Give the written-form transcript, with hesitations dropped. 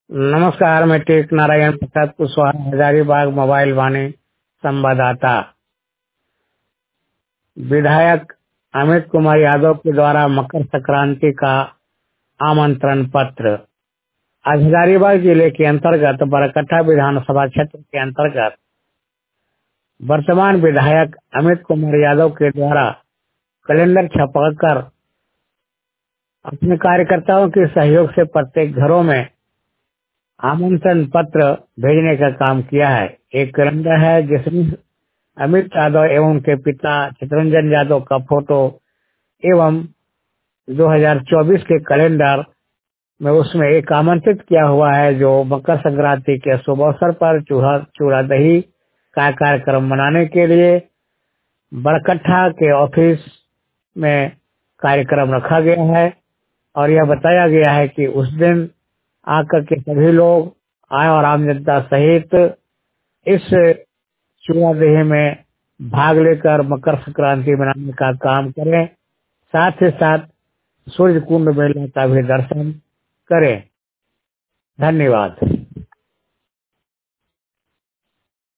नमस्कार, मैं टेक नारायण प्रसाद कुशवाहा, हजारीबाग मोबाइल वाणी संवाददाता। विधायक अमित कुमार यादव के द्वारा मकर संक्रांति का आमंत्रण पत्र। आज हजारीबाग जिले के अंतर्गत बरकट्ठा विधानसभा क्षेत्र के अंतर्गत वर्तमान विधायक अमित कुमार यादव के द्वारा कैलेंडर छपाकर अपने कार्यकर्ताओं के सहयोग से प्रत्येक घरों में आमंत्रण पत्र भेजने का काम किया है। एक कैलेंडर है जिसमें अमित यादव एवं उनके पिता चितरंजन यादव का फोटो एवं 2024 के कैलेंडर में उसमें एक आमंत्रित किया हुआ है जो मकर संक्रांति के शुभ अवसर पर चूड़ा दही का कार्यक्रम मनाने के लिए बरकट्ठा के ऑफिस में कार्यक्रम रखा गया है और यह बताया गया है कि उस दिन आकर के सभी लोग आए और आम जनता सहित इस चूड़ा दही में भाग लेकर मकर संक्रांति मनाने का काम करें। साथ ही साथ सूर्य कुंड मेले का भी दर्शन करें। धन्यवाद।